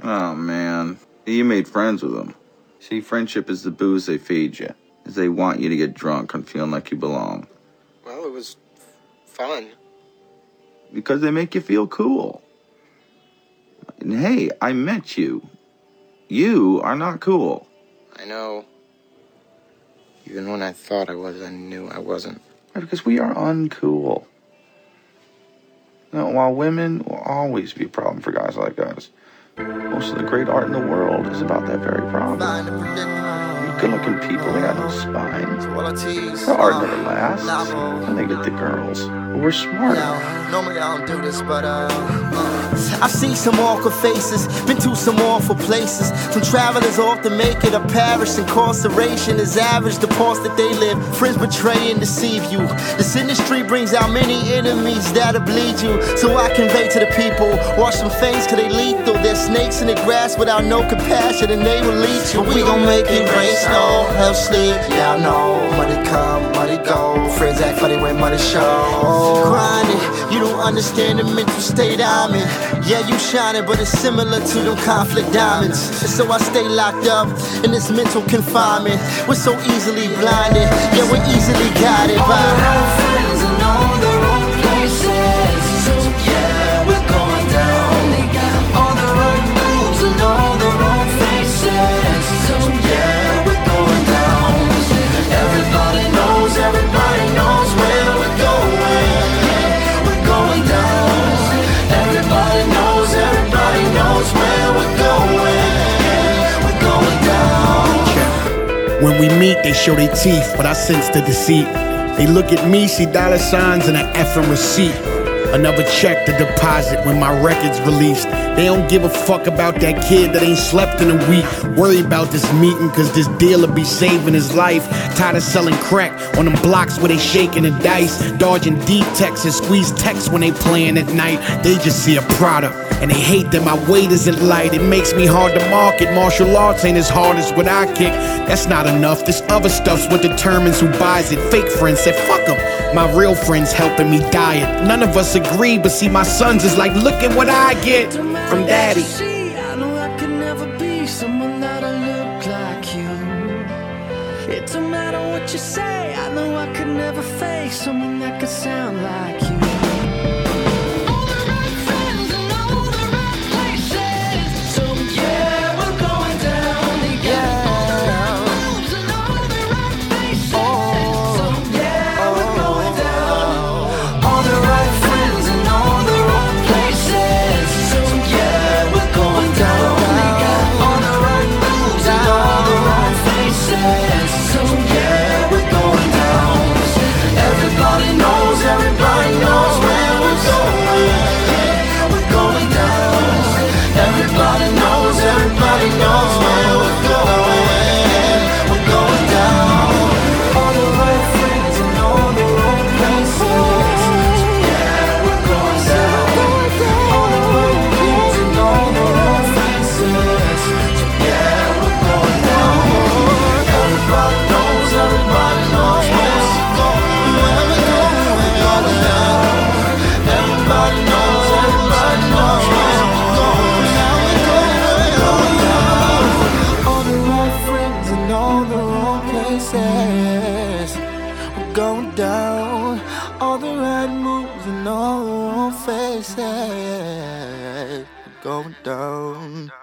Oh, man. You made friends with them. See, friendship is the booze they feed you. Is they want you to get drunk and feeling like you belong. Well, it was fun. Because they make you feel cool. And hey, I met you. You are not cool. I know. Even when I thought I was, I knew I wasn't. Right, because we are uncool. Now, while women will always be a problem for guys like us, most of the great art in the world is about that very problem. Good-looking people, they got no spine. The art never lasts, and they get the girls who are smarter. Normally I don't do this, but I've seen some awkward faces, been to some awful places. Some travelers often make it a parish. Incarceration is average, the parts that they live. Friends betray and deceive you. This industry brings out many enemies that'll bleed you. So I convey to the people, watch some things cause they lethal. There's snakes in the grass without no compassion and they will lead you. But we gon' make it rain, snow, hell, sleep. Yeah, I know, money come, money go. Friends act funny when money show. Grinding, you don't understand the mental state I'm in. Yeah, you shining, but it's similar to them conflict diamonds. And so I stay locked up in this mental confinement. We're so easily blinded, yeah, we're easily guided by all the wrong friends and all the wrong places. So yeah, we're going down. They got all the right moves and all the wrong faces. So yeah, we're going down. Everybody knows where we're going. We're going down. Everybody knows where we're going. We're going down. When we meet, they show their teeth, but I sense the deceit. They look at me, see dollar signs and an effing receipt. Another check to deposit when my record's released. They don't give a fuck about that kid that ain't slept in a week. Worry about this meeting cause this dealer be saving his life. Tired of selling crack on them blocks where they shaking the dice. Dodging deep texts and squeeze texts when they playing at night. They just see a product and they hate that my weight isn't light. It makes me hard to market. Martial arts ain't as hard as what I kick. That's not enough. This other stuff's what determines who buys it. Fake friends said fuck them. My real friends helping me diet. None of us agree, but see my sons is like, look at what I get from daddy. I know I could never be someone that'll look like you. It don't matter what you say, I know I could never face someone that could sound like you. All the right friends and all the right places. So yeah, we're going down. They got all the right moves and all the right faces. So yeah, we're going down. All the right friends and all the wrong places. So yeah, we're going down. They got all the right moves and all the wrong faces. So yeah, we're going down. Everybody knows where we're going. We're going down. Everybody knows where we're going. We're going down. All the right friends and all the wrong places. Yeah, we're going down. All the right moves and all the wrong faces. Yeah, we're going down. Everybody knows where we're going. We're going down. Everybody knows where we're going. We're going down. All the right friends and all the wrong places. We're going down. All the right moves and all the wrong faces. We're going down.